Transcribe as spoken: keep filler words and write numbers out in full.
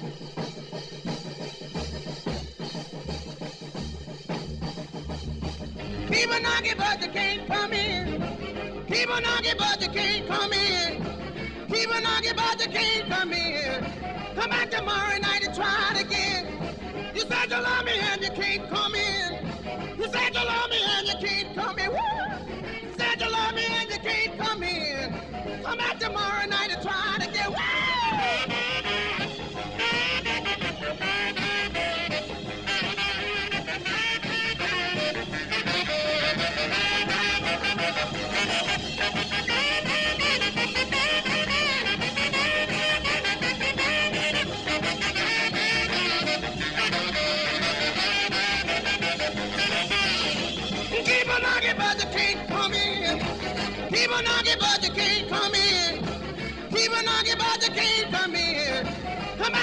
People knocking, but they can't come in. People knocking, but they can't come in. People knocking, but they can't come in. Come back tomorrow night and try it again. You said you love me and you can't come in. You said you love me and you can't come in. Woo! You said you love me and you can't come in. Come back tomorrow night and try it again. Woo! People knocking, but you can't come in. People knocking, but you can't come in. People knocking, but you can't come in.